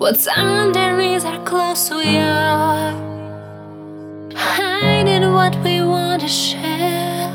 What's underneath our clothes we are, hiding what we want to share.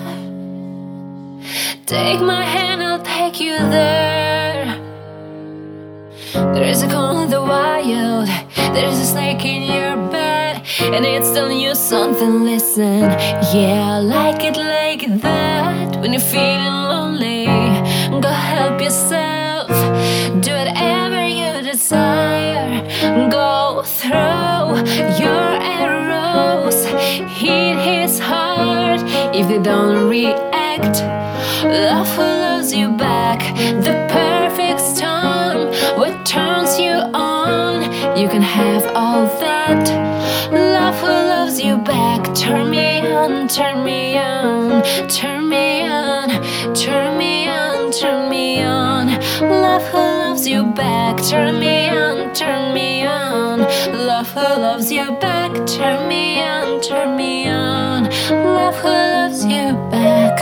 Take my hand, I'll take you there. There is a call in the wild, there is a snake in your bed, and it's telling you something, listen. Yeah, I like it like that. When you're feeling lonely, go help yourself. Do whatever you desire. Go throw your arrows, hit his heart. If they don't react, love follows you back. The perfect storm, what turns you on, you can have all that. Love loves you back. Turn me on, turn me on, turn me on, turn me on, turn me on. Love loves you back. Turn me on, turn me on. Love loves you back. Turn me on, turn me on. Love loves you back.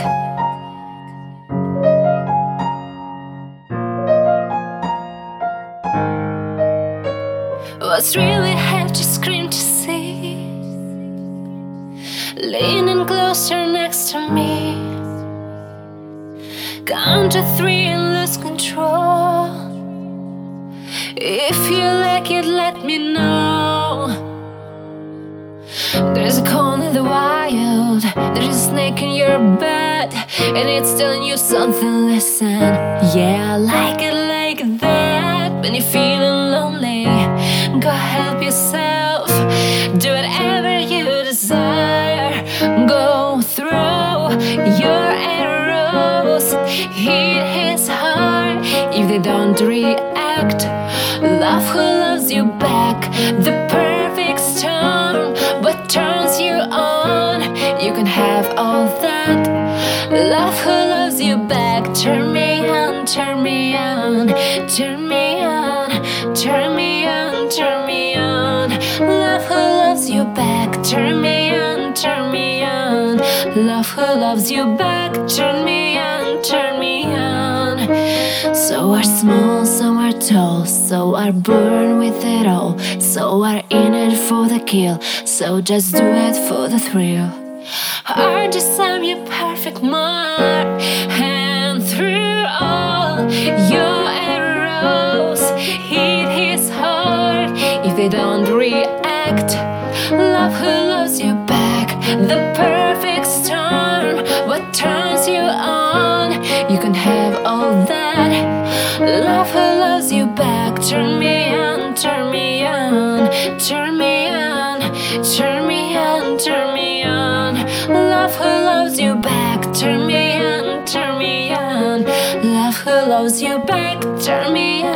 What's really hard to scream to see, leaning closer next to me. Count to 3 and lose control. If you like it, let me know. There's a call in the wild, there's a snake in your bed, and it's telling you something, listen. Yeah, I like it like that. When you're feeling lonely, go help yourself. Do whatever you desire. Go throw your arrows, hit his heart. If they don't react, love who loves you back. The perfect storm, what turns you on, you can have all that. Love who loves you back. Turn me on, turn me on, turn me on, turn me on, turn me on. Love who loves you back. Turn me on, turn me on. Love who loves you back. Turn me on, turn me on. So are small, so are tall, so are born with it all, so are in it for the kill, so just do it for the thrill. Or just I'm your perfect mark, and through all your arrows, hit his heart. If they don't react, love who loves you back. The perfect storm, what turns you on, you can have all that. Love who loves you back. Turn me on, turn me on, turn me on, turn me on, turn me on. Love who loves you back. Turn me on, turn me on. Love who loves you back. Turn me on.